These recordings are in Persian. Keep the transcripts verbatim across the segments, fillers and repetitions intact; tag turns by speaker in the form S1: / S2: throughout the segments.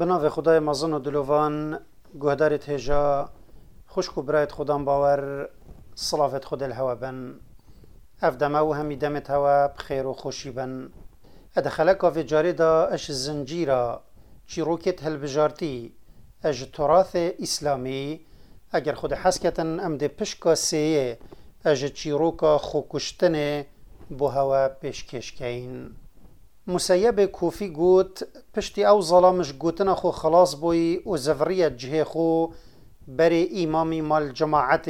S1: بناو خدای مزن و دلوان گهدارت هجا خوشک و برایت خودم باور صلافت خود الهوا بن افدما و همی دمت هوا بخیر و خوشی بن ادخلک و جاری دا اش زنجیرا چیروکت هل بجارتی اج تراث اسلامی اگر خود حسکتن ام ده پشکا سیه اج چیروکا خوکشتنه بو هوا پیشکش کین مسیب کوفی گوت پشتی او ظلامش گوتنا خو خلاص بوی و زفریت جه خو بری امامی مال جماعت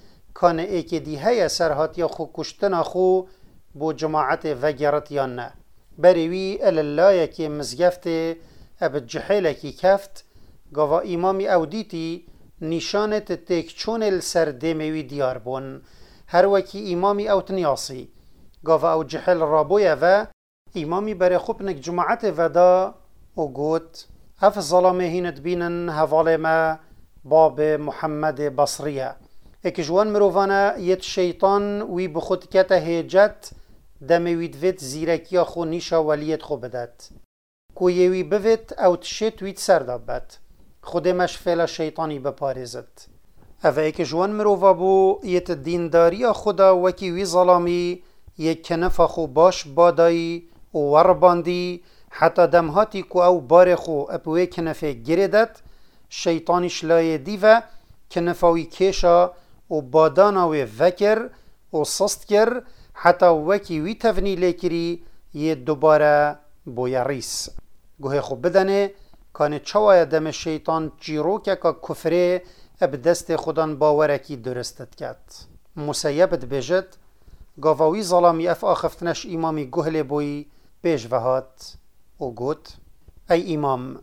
S1: کان ایک دی هیا سرهات یا خو کشتنا خو بو جماعت وگرت یا نه بری وی الالله که مزگفت اب جحیل کی کفت گوا امامی او دیتی نشانت تک چون السر دمیوی دیار بون هر وکی امامی او تنیاسی گوا او جحیل رابویا و امامی بر خوبنک جماعت ودا و گوت اف ظلامه هینت بینن حواله ما باب محمد بصریه اک جوان مرووانا یت شیطان وی بخود کتا هیجت دمیوید وید زیرکیا خو نیشا ولیت خو بدد کو یوی بوید او تشت وید سردابد خود مش فعل شیطانی بپارزد او اک جوان مروا بو یت دینداری خدا وکی وی ظلامی یک کنف خو باش بادایی و ورباندی حتی دمهاتی کو او بار خو اپوی کنفه گردد شیطانش لای دیوه کنفاوی کشا و باداناوی وکر و سست کر حتی وکی وی تفنی لیکری یه دوباره بویا ریس گوه خو بدنه کانه چوای دم شیطان جیرو که که کفره اب دست خودان باورکی درستت کرد مسیبت بجد گاواوی ظلامی اف آخفتنش امامی گهل بوی پیش وهات و گوت ای امام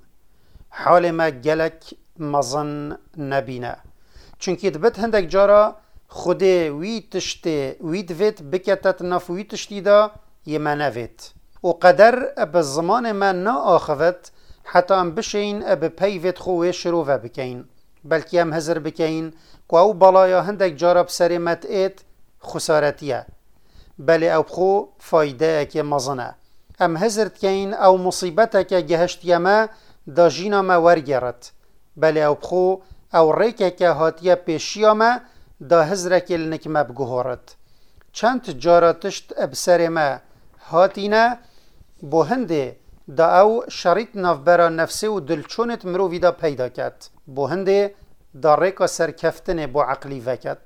S1: حال ما گلک مزن نبینه چونکی دبت هندک جارا خوده وی تشته وی دوید بکتت نف وی تشتی دا یه منوید و قدر اب زمان من نا آخوت حتی ام بشین اب پیوید خوه شروع بکین بلکی ام هزر بکین که او بلایا هندک جارا بسر متعید خسارتیه بله او بخو فایده که مزنه ام هزرت کین او مصیبته که گهشت یما دا جینا ما ورگرد بله او بخو او ریکه که هاتیه پیشیا ما دا هزرک النک ما بگهارد چند جاراتشت ابسر ما هاتینه بو هنده دا او شریط نفبرا نفسه و دلچونت مرووی دا پیدا کد بو هنده دا ریکا سرکفتن بو عقلی وکد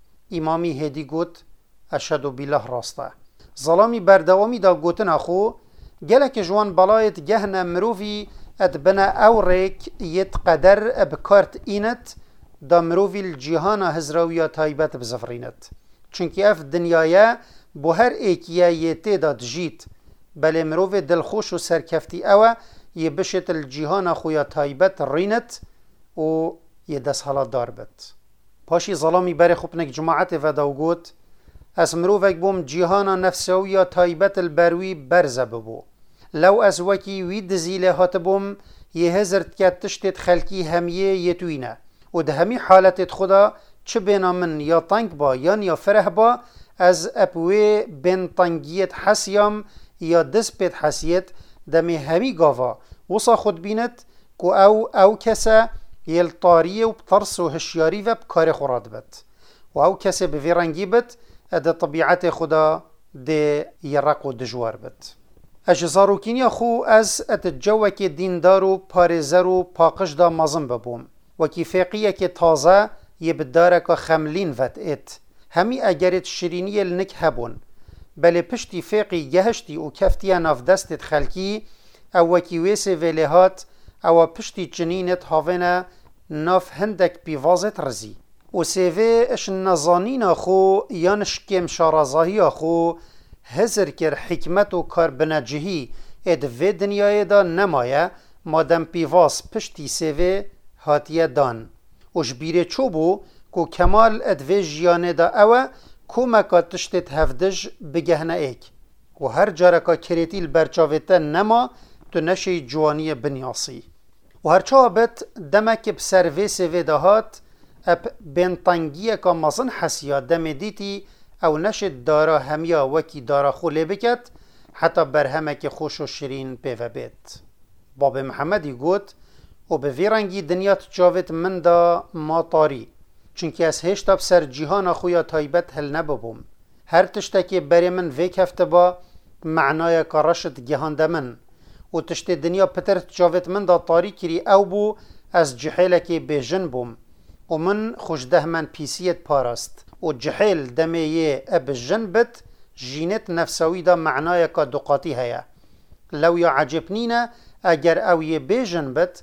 S1: امامی هدی گوت اشهدو بالله راسته ظلامی بردوامی دا گوتن اخو گلک جوان بلایت گهنه مرووی اد بنا او ریک یت قدر ابکارت اینت دا مرووی الجیهان هزراویا تایبت بزفرینت چونکی اف دنیای بو هر ایکیه یتی داد جیت بله مرووی دلخوش و سرکفتی اوه یه بشت الجیهان خویا تایبت رینت و یه دست حالا دار بد پاشی ظلامی بر خوبنک جماعت و دا گوت از مرووک بوم جیهان نفسویا تایبت البروی برزه ببو لو از وکی وید زیله هات بوم یه هزرت که تشتت خلکی همیه یتوینه و ده همی حالتت خدا چه بینا من یا تنگ با یا یا فرح با از اپوی بین تنگیت حسیام یا دست پیت حسیت دمی همی گاوا وصا خود بیند که او او کسا یل طاریه و بطرس و هشیاری و بکار خوراد بد و او کسا بفیرنگی بد اده طبیعت خدا ده یرق و دجوار بد اجزاروکینی خو از اتجوه که دیندار و پارزر و پاقش دا مزم ببوم وکی فقیه که تازه یه بداره که خملین ودئت همی اگرت شیرینی النک هبون بله پشتی فقی گهشتی و کفتی ناف دستت خلکی او وکی ویس ویلهات او پشتی جنینت هاوینه ناف هندک بیوازت رزی و سیوه اش نزانین خو یانش کم شارازاهی خو هزر کر حکمت و کاربنجهی اد و دنیای دا نمایه مادم پیواز پشتی سیوه هاتیه دان و جبیره چو بو کو کمال اد و جیانه دا اوه کو مکا تشتت هفدج بگهنه ایک و هر جارکا کریتیل برچاویته نما تو نشی جوانی بنیاسی و هر چا بت دمک بسروی سیوه دا هات اب بینتانگیه که مزن حسیا دم دیتی او نشد دارا همیا وکی دارا خوله بکت حتی برهمه که خوش و شیرین پیوه بیت باب محمدی گوت و به ویرنگی دنیا تجاوت من دا ما طاری چونکه از هشتا بسر جیهان خویا تایبت هل نببوم هر تشتکی بری من ویک هفته با معنای کارشت گهانده من و تشت دنیا پتر تجاوت من دا طاری کری او بو از جحیلکی بیجن بوم و من خوشده من پیسیت پاراست و جحیل دمیه اب جن بت جینت نفسوی دا معنای که دقاتی هیا لو یا عجبنینه اگر او یه بیجن بت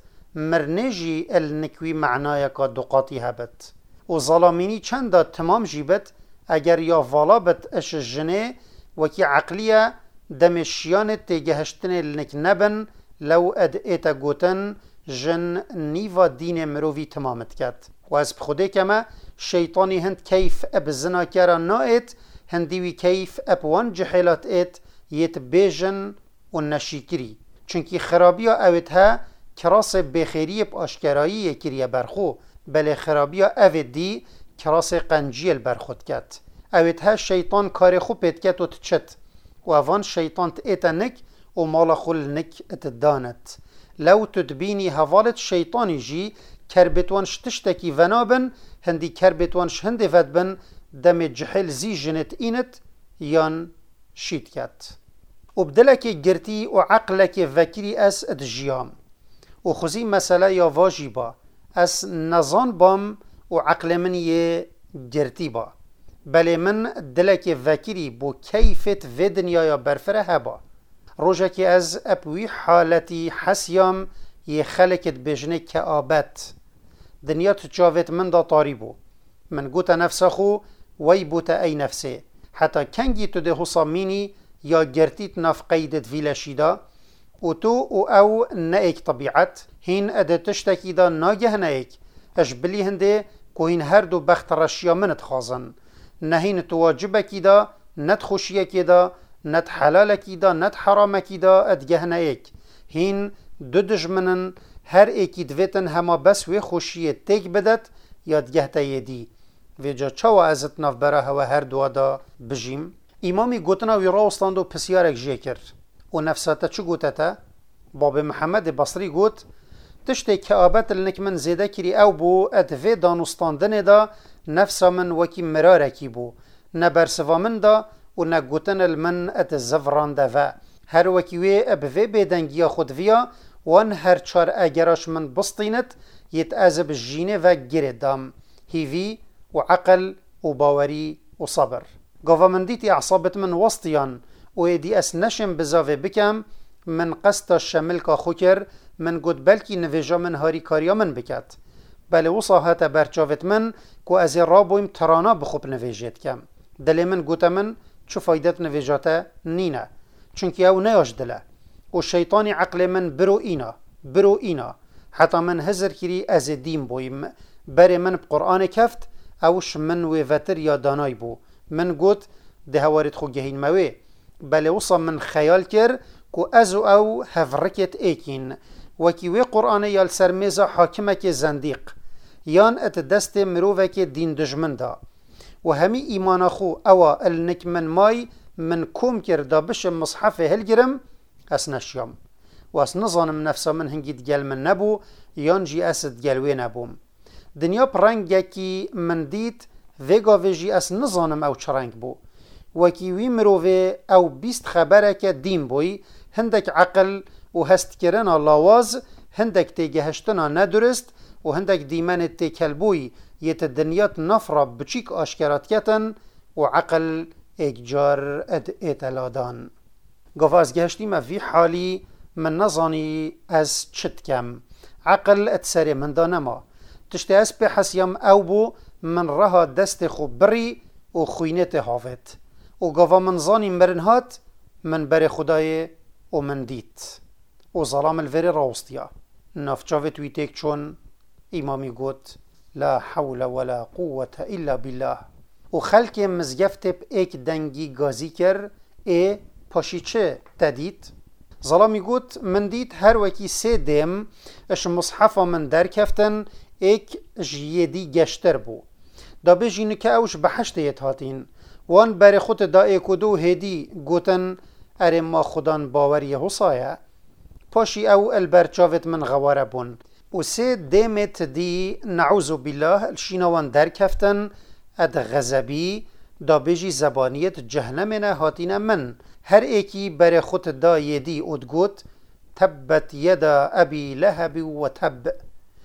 S1: مرنجی النکوی معنای که دقاتی هبت و ظلامینی چند دا تمام جیبت اگر یا والا بت اش جنه وکی عقلیه دمشیان تیگهشتن النک نبن لو اد ایتا گوتن جن نیوا دین مروی تمامت کد و از بخوده کما شیطانی هند کیف اب زنا کرا نایت هندیوی کیف اب وان جحیلات ایت یت بیجن و نشیکری چونکی خرابی ها اوید ها کراس بخیری با اشکرایی یکیریه برخو بله خرابی ها اوید دی کراس قنجیل برخود کد اوید ها شیطان کار خوب پیت کد و تچت و اوان شیطان تیتا نک و مالا خل نک اتدانت لو تدبینی حوالت شیطانی جی کربتوان شتشتکی ونابن هندی کربتوان شهند ودبن دم جحل زی جنت اینت یان شید کد و بدلک گرتی و عقلک وکری از ادجیام و خوزی مسئله یا واجبا از نظان بام و عقل من یه گرتی با بله من دلک وکری بو کیفت و دنیا یا برفره هبا روژه که از اپوی حالتی حسیام یه خلکت بجنه کعابت دنیا تجاوت من دا طاری بو من گوتا نفسه خو وی بوتا ای نفسه حتی کنگی تو ده حصامینی یا گرتیت نف قیدت ویلشیدا و تو او او نایک طبیعت هین اده تشتکی دا ناگه نایک اش بلی هنده که هین هر دو بخت رشیا منت خازن نه هین تو واجبکی دا نت خوشیکی دا نت حلالکی دا نت حرامکی دا ادگه نایک هین دو دجمنن هر ایکی دویتن هما بس وی خوشیه تیک بدت یا ادگه تایدی ویجا چاوا ازت نف برا هوا هر دو دا بجیم امامی گوتنا وی راوستاند و پسیارک جه کرد و نفساتا چو گوتتا؟ باب محمد بصری گوت تشتی کعابت لنک من زیده کری او بو ادوی دانستاندن دا نفسا من وکی مرارکی بو نبرسوا من دا و نگوتن المن ات زفران دا و هر وکی وی ابوی بیدنگیا خود ویا وان هر چار اگراش من بسطینت یت ازب جینه و گرد دام هیوی و عقل و باوری و صبر گاوا من دیتی اعصابت من وسطیان و ایدی اس نشم بزاوه بکم من قصد شمل کا خوکر من گود بلکی نویجا من هاری کاریا من بکد بله وصا هاتا برچاوت من که از رابویم ترانا بخوب نویجید کم دل من گوتا من چو فایدت نویجاتا نینه چونکه او نیاش دله و شیطانی عقل من برو اینا برو اینا حتی من هزر کری از دیم بویم بره من بقرآن کفت اوش من ویوتر یا دانای بو من گوت ده هوارد خو گهین موی بله وصا من خیال کر که ازو او هفرکت ایکین وکی وی قرآن یال سرمیزا حاکمک زندیق یان ات دست مروفک دین دجمن دا و همی ایمان خو اوا النک من مای من کوم کرده بش مصحف هلگرم اس نشیام و اس نظانم نفسا من هنگید گل من نبو یان جی اسد گلوی نبوم دنیا پرنگه کی من دید ویگا ویجی اس نظانم او چرنگ بو وکی وی مروفه او بیست خبره که دین بوی هندک عقل و هست کرنا لاواز هندک تیگهشتنا ندرست و هندک دیمن تیکلبوی یت دنیات نفرا بچیک آشکرات کتن و عقل اگجار اد اتلادان گفت از گهشتیم وی حالی من نظانی از چت کم عقل اتسری من دانما تشتی از به حسیم او بو من رها دست خوب بری و خوینت حافت و گفت من زانی مرنهات من بر خدای و من دیت و ظلام الوری راوستیا نفجاوت ویتیک چون امامی گوت لا حول ولا قوة الا بالله و خلک مزگفت ب ایک دنگی گازی کر ای پاشی چه تدید ظلامی گوت من دید هر وکی سه دیم اش مصحفا من در کفتن ایک جیدی گشتر بو دا بجینو که اوش بحشت یتهاتین وان بر خود دا ایکو دو هدی گوتن اره ما خودان باوری حسایه پاشی او البرچاوت من غواره بون و سه دیمت دی نعوذ بالله الشینوان در کفتن اد غزبی دا بجی زبانیت جهنم نه هاتین من هر ایکی بر خود دا یدی ادگوت تبت یدا ابی لهب و تب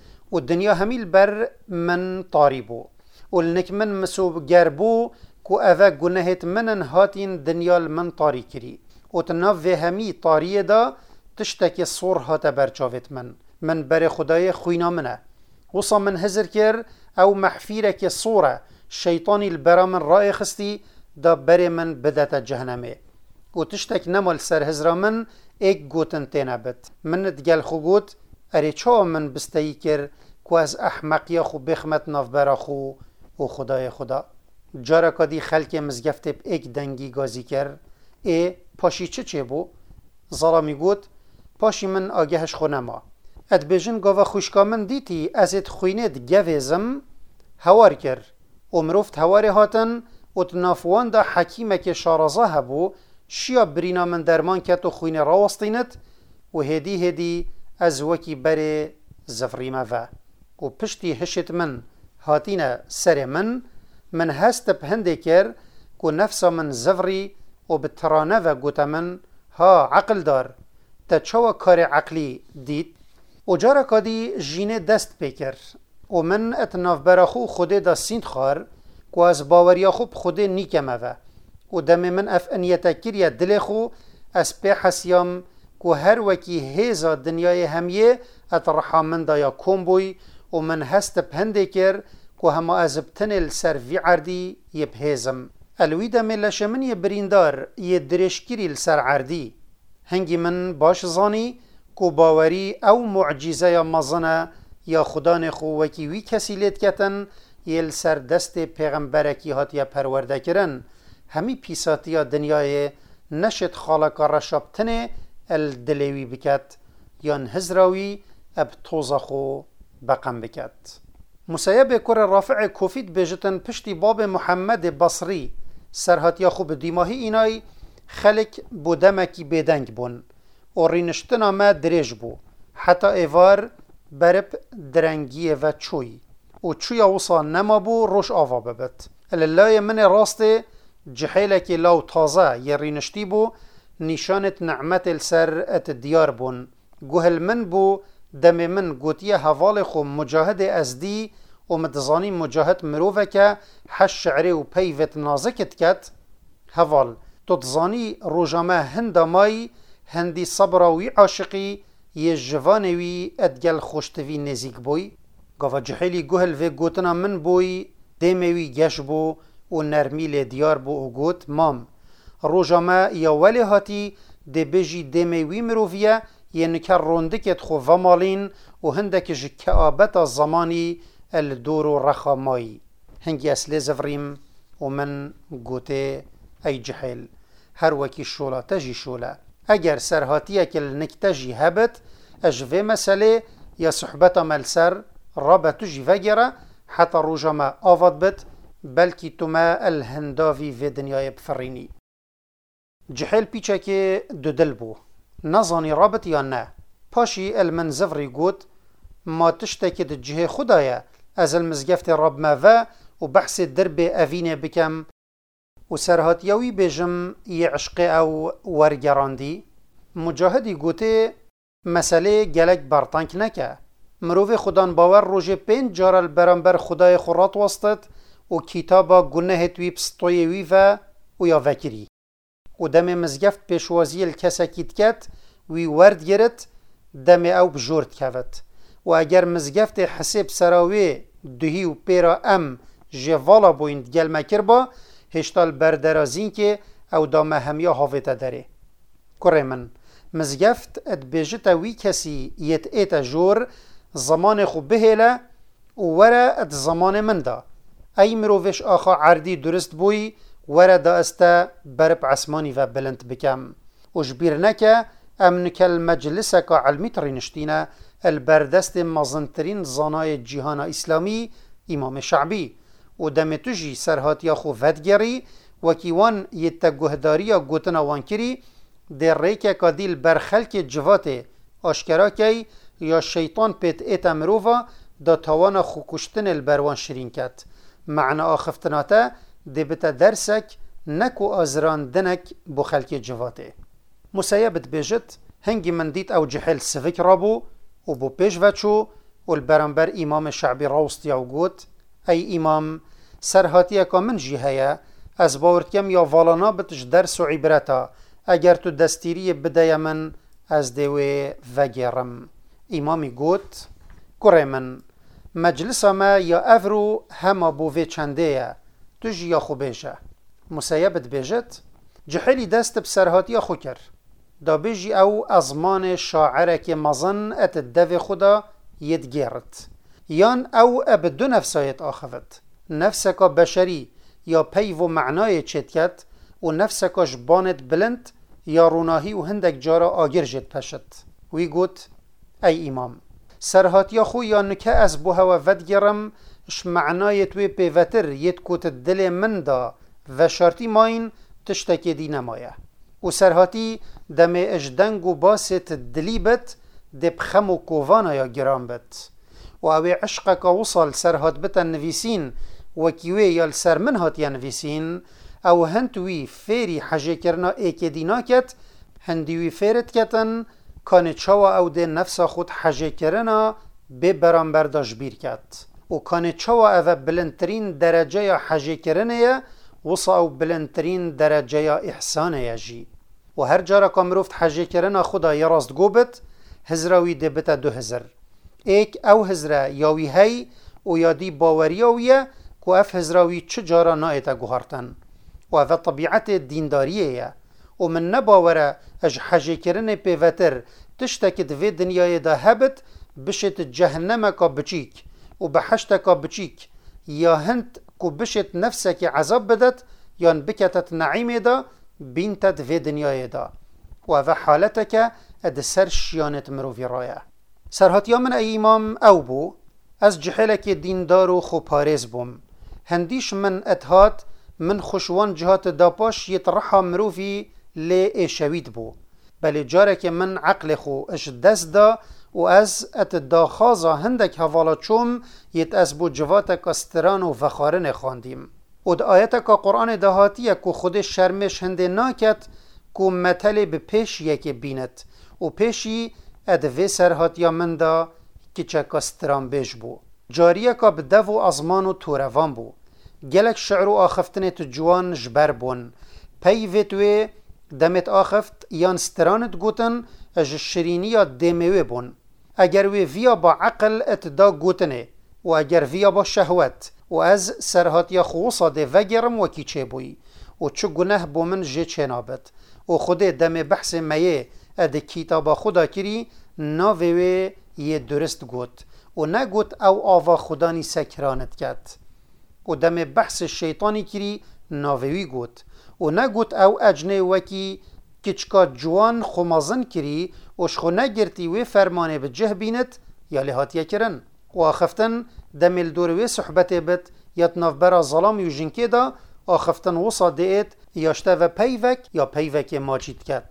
S1: و دنیا همیل بر من طاریبو و لنک من مسوب گربو کو اوه گناهت منن هاتین دنیا من طاری کری و تناف همی طاریه دا تشتک صور هات برچاوت من من بر خدای خوینا منه وصا من هزر کر او محفیرک صوره شیطانی البرا من رای خستی دا بر من بدت جهنمه و تشتک نمال سر هزرا من ایک گوتن تینبت من دگل خو گوت اری چا من بستایی کر کو از احمقیا خو بخمت ناف برا خو و خدای خدا جارا کدی خلک مزگفت ایک دنگی گازی کر ای پاشی چه چه بو؟ ظلامی گوت پاشی من آگهش خو نما اد بیجن گاوا خوشکا من دیتی از ات خوینت گویزم هوار کر و مروفت هوار هاتن و تنافوان دا حکیمه که شارزه هبو شیا برینا من درمان کت و خوین راوستینت و هدی هدی از وکی بره زفریمه و و پشتی هشت من هاتین سر من من هست بهنده کر که نفسا من زفری و بترانه و گوتا من ها عقل دار تا چوا کار عقلی دید و جارا کادی جینه دست پیکر و من اتناف براخو خوده دا سیند خار که از باوریا خوب خوده نیکمه و و دم من اف انیتا کریه دل خو از پی حسیام که هر وکی هیزا دنیای همیه ات رحامن دا یا کم بوی و من هست پهنده کر که همه از بتنل سر وی عردی یه بهیزم الوی دم لشمن یه بریندار یه درشکری لسر عردی هنگی من باش زانی که باوری او معجزه یا مزنه یا خدا نخو وکی وی کسی لید کتن یه لسر دست پیغمبرکی هات یا پرورده کرن همی پیساتی یا دنیای نشد خالقا رشابتنه الدلوی بکت یا هزراوی اب توزخو بقم بکت مسیب کر رافع کوفید بجتن پشتی باب محمد بصری سرهاتیا خوب دیماهی اینای خلق بودمکی بدنگ بون و رینشتنا ما دریج بو حتی ایوار برب درنگیه و چوی و چوی اوصا نما بو روش آوا ببت اللای من راسته جحیلکی لاو تازه یه رینشتی بو نشانت نعمت السر ات دیار بون گوهل من بو دم من گوتیه حوال خو مجاهد ازدی و مدزانی مجاهد مروفه که حش شعری و پیوت نازکت کت حوال تدزانی روژامه هندامای هندی صبراوی عاشقی یه جوانوی ادگل خوشتوی نزیک بوی گاوا جحیلی گوهل و گوتنا من بوی دیموی گش بو و نرمیل دیار بو و گوت مام روژامه یا ولی هاتی دی بجی دیموی مروفیه یه نکر روندکت خو ومالین و هندک جکعابت زمانی الدور و رخامایی هنگی اصلی زفریم و من گوته ای جحیل هر وکی شولا تجی شولا اگر سرهاتیه که نکتجی هبت اجوه مسئله یا صحبت ملسر رابطو جی وگره حتی روژامه آواد بد بلکی تو ما الهنداوی و دنیای بفرینی جحیل پیچه که دو دل بو نزانی رابط یا نه پاشی المن زفری گوت ما تشتکی ده جه خدایه از المزگفت رب ما و و بحث درب اوینه بکم و سرهاتیوی بجم یه عشق او ورگراندی مجاهدی گوته مسئله گلک برطنک نکه مروف خودان باور روژه پین جارل برانبر خدای خورات وستد و کتابا گنه توی پستویوی و و یا وکری و دم مزگفت پیشوازی الکسکیت کت وی ورد گرد دم او بجورد کفت و اگر مزگفت حساب سراوی دهی و پیرا ام جوالا بویند گل مکر با هشتال بردرازین که او دام همیا حافظه داره کره من مزگفت اد بیجت وی کسی یت ایتا جور زمان خوب بهیله و وره اد زمان من دا ای مروفش آخا عردی درست بوی وره دا استا برب عسمانی و بلند بکم و جبیر نکه امنک المجلسه که علمی ترینشتینه البردست مزنترین زانای جهان اسلامی امام شعبی و دم توجی سرهاتیا خو ودگری وکیوان یتا گهداریا گوتنا وانکری در ریکه کادیل برخلک جوات آشکرا کی یا شیطان پیت ایتا مروفا دا توانا خو کشتن البروان شرین کت. معنی آخفتناتا دی بتا درسک نکو آزراندنک بو خلک جواته. مسیبت بیجت هنگی من دیت او جحل سفک رابو و بو پیش وچو و البرانبر امام شعبی راوستی او گوت ای امام سرهاتی اکا من جی هیا از باورد کم یا والانا بتش درس و عبرتا اگر تو دستیری بدای من از دوی وگیرم. امامی گوت کره من مجلس ما یا افرو هما بووی چنده یا تو جی یا خو بیجه. مسیبت بیجت جحلی دست بسرهاتی خو کر دا بیجی او ازمان شاعره که مزن ات دو خدا یدگیرت یان او اب دو نفسایت آخفت نفسکا بشری یا پی و معنای چتکت و نفسکا جبانت بلند یا روناهی و هندک جارا آگر جد پشت. وی گوت ای امام سرهاتیا خو یا نکه از بو هوا ودگرم اش معنای توی پیوتر ید کوت دل من دا و شرطی ماین تشتکی دی نمایه و سرهاتی دم اجدنگ و باست دلی بت دب خم و کووانا یا گرام بت و اوی عشق که وصل سرهات بتا نویسین و کیوی یا سر من هات یا نویسین او هنتوی فیری حجه کرنا ایک دیناکت هندوی فیرت کتن کان چاوا او ده نفس خود حجه کرنا به برانبر داش بیر کت و کان چاوا او بلندترین درجه یا حجه کرنه وصا او بلندترین درجه یا احسانه جی و هر جارا کامروفت حجه کرنا خدا یا راست گوبت هزراوی ده بتا دو هزر ایک او هزره یاوی هی و یادی باوریاویه که اف هزراوی چه جارا نایتا گوهارتن و اف طبیعت دینداریه و من نباوره اج حجه کرن پیوتر تشتک دوی دنیای ده هبت بشت جهنم کا بچیک و بحشت کا بچیک یا هند کو بشت نفسک عذاب بدت یا بکتت نعیم ده بینتت دوی دنیای ده و اف حالتک اد سر شیانت مروفی رایه. سرهاتیا من ای امام او بو از جحلک دیندار و خو پارز بوم هندیش من اتهات من خوشوان جهات داپاش یترحا مروفی لی ایشوید بو بلی جارک من عقل خو اش دست دا و از ات داخازا هندک حوالا چوم یت از بو جواتک استران و فخارن خواندیم و دا آیتک قرآن دهاتیه که خود شرمش هنده ناکت که متل به پیش یک بیند و پیشی ادوی سرهاتیا من دا که چک استران بیش بو جاریه که بدو و ازمان و توروان بو گلک شعر و آخفتن تو جوان جبر بون پیوتوی دمت آخفت یان سترانت گوتن اج شرینی یا دمیوی بون اگر وی ویا با عقل اتدا گوتنه و اگر ویا با شهوت و از سرهاتیا خوصا ده وگرم وکی چه بوی و چه گناه بو من جه چه نابد و خود دم بحث میه اد کتابا خدا کری ناوی یه درست گوت و نگوت او آوا خدانی سکرانت کد و دم بحث شیطانی کری ناوی گوت و نگوت او اجنه وکی کچکا جوان خمازن کری و شخو نگرتی وی فرمانه به جه بینت یا لحاتیه کرن و آخفتن دم الدوروی صحبت بد یاد نافبرا ظلام یو جنکه دا آخفتن وصا دیت یاشته و پیوک یا پیوک ماچید کد.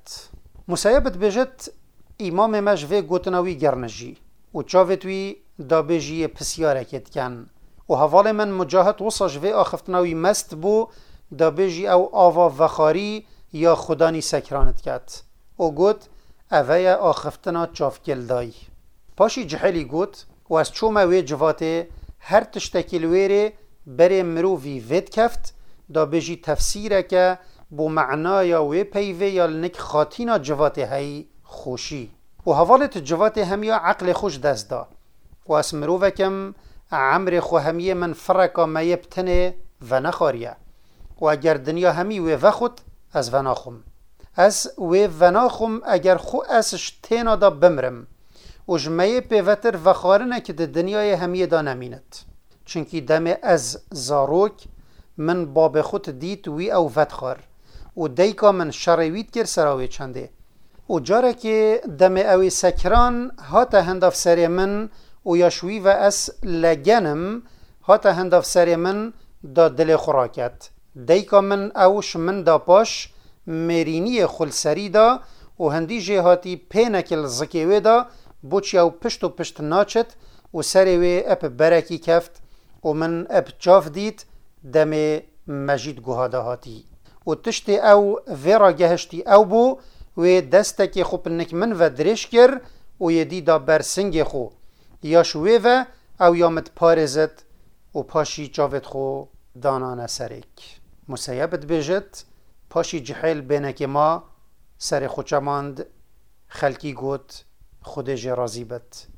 S1: مسیبت بجت امام مجوه گوتناوی گرنجی و چاوتوی دا بجی پسیاره کد کن و حوال من مجاهد وصا جوه آخفتناوی مست بو دا بجی او آوا وخاری یا خدانی سکرانت کد و گوت اوه آخفتنا چافکل دای پاشی جحلی گوت و از چوم اوه جواته هر تشتکلویره بره مرووی ود کفت دا بجی تفسیره که بو معنای وی پیوه یا لنک خاتینا جواته هی خوشی و حوالت جواته همیا عقل خوش دست دا و از مرووه کم عمر خو همیه من فرکا میبتنه و نخاریه و اگر دنیا همی وی وخود از وناخم از وی وناخم اگر خو اسش تینا دا بمرم و جمعه پیوتر وخارنه که دنیای همیه دا نمیند چونکی دم از زاروک من باب خود دید وی او ودخار و دیکا من شروید کر سراوی چنده و جاره که دم اوی سکران هاتا هنداف سر من و یاشوی و اس لگنم هاتا هنداف سر من دا دل خوراکت دیکا من اوش من دا پاش مرینی خلسری دا و هندی جهاتی پینکل زکیوی دا بوچی او پشت و پشت ناچت و سری وی اپ برکی کفت و من اپ جاف دید دم مجید گوهاده هاتی و تشت او ویرا گهشتی او بو و دستکی خو پنک من و درش کر و یدی دا برسنگ خو یا شوی و او یامت پارزت و پاشی جاوت خو دانان سرک مسیبت بجت پاشی جحیل بینک ما سر خوچماند خلکی گوت خودش رازی بت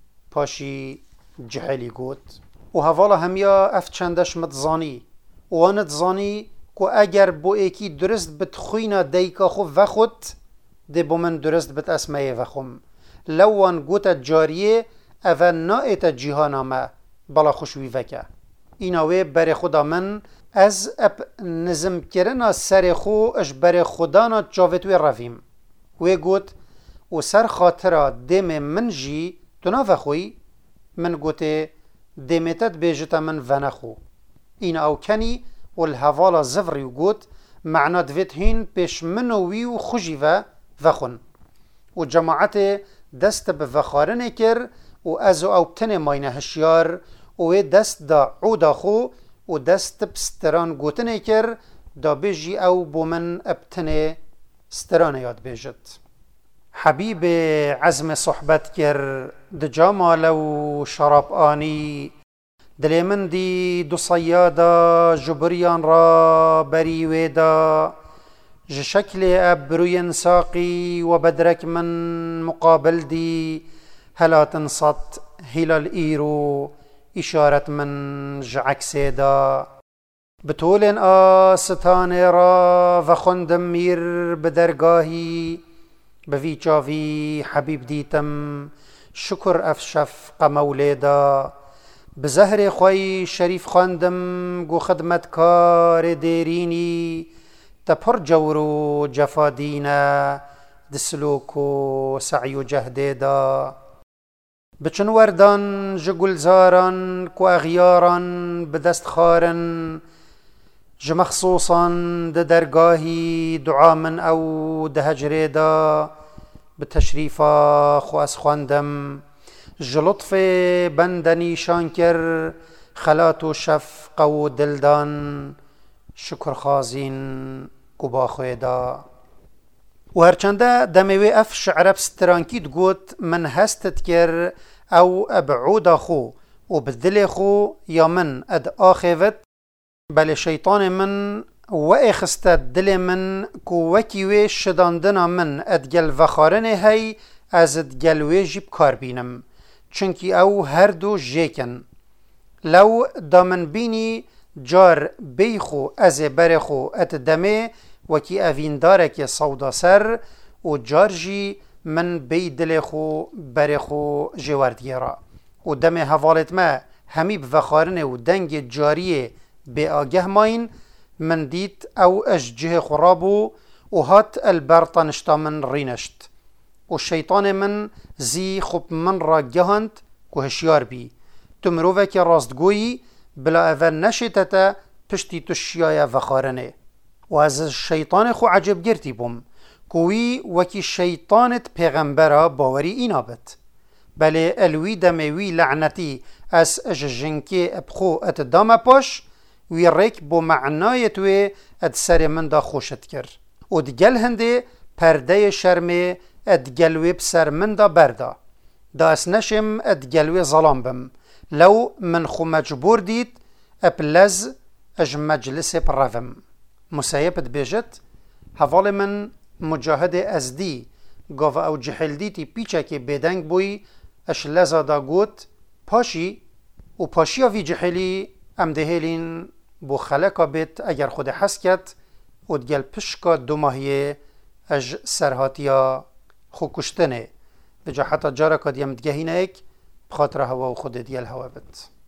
S1: پاشی جحیلی گوت و هوالا همیا اف چندش متزانی و آنت زانی که اگر بو ایکی درست بت خوینا دیکا خو و خود ده بو من درست بت اسمه و خوم لوان گوتا جاریه اوه نایت جیهانا ما بلا خوشوی وکه ایناوی بر خدا من از اب نظم کرنا سر خو اش بر خدانا جاوتوی رویم وی گوت و سر خاطرا دم من جی تو نفخوی من گوته دمتت بیجتا من ونخو این او کنی و الهوالا زفری گوت معنا دوید هین پیش منوی و خوشی و وخون و جماعت دست به وخارنه کر و ازو او بتنه ماینه هشیار و دست دا عودا خو و دست بستران گوتنه کر دا بیجی او بومن ابتنه ستران یاد بیجت حبیب عزم صحبت کر دجا مالو شراب آنی دلی من دی دو صیادا جبریان را بری ویدا جشکل ابروین ساقی و بدرک من مقابل دی هلا تنصت هلال ایرو اشارت من جعک دا بطول آستان را و خندم میر بدرگاهی بوی چاوی حبیب دیتم شکر افشف قمولیدا بزهر خوی شریف خواندم گو خدمتکار دیرینی تپر جورو جفا دینه دسلوک و سعی و جهده دا بچن وردان جگلزاران کو اغیاران بدست خارن جمخصوصان ده درگاهی دعا من او ده هجره دا بتشریفا خو از خواندم جلطف بندنی شانکر خلات و شفق و دلدان شکر خازین گبا خویدا و هرچنده دموی اف شعرب سترانکید گوت من هستت کر او ابعود خو و بدل خو یا من اد آخیوت بل شیطان من و اخستت دل من کو وکی شداندنا من ادگل وخارن هی از ادگل وی جیب کار بینم چونکی او هر دو جیکن لو دامن بینی جار بیخو از برخو ات دمه وکی اوینداره که صودا سر و جارجی من بی دلخو برخو جواردیرا و دم حوالت ما همیب وخارنه و دنگ جاریه بی آگه ماین من دید او اججه خرابو و هات البرطنشتا من رینشت و شیطان من زی خوب من را گهند که هشیار بی تمروه که راستگویی بلا اول نشتتا پشتی تشیای وخارنه و از شیطان خو عجب گرتی بوم کوی وکی شیطانت پیغمبرا باوری اینا بد بله الوی دموی لعنتی از اججنکی ابخو ات دام پاش وی ریک بو معنای توی اد سر من دا خوشت کر و دگل هنده پرده شرمه اد گلوی بسر من دا بردا دا اس نشم اد گلوی ظلام بم لو من خو مجبور دید اپلز اج مجلس پروم مسایبت بیجت حوال من مجاهد ازدی گاو او جحل دیتی پیچه که بدنگ بوی اش لزا دا گوت پاشی و پاشی وی جحلی ام دهیلین بو خلقا بیت اگر خود حس کت و دگل پشکا دو ماهیه اج سرهاتیا خو کشتنه بجا حتی جارا که دیم دگهینه ایک بخاطر هوا و خود دیل هوا بت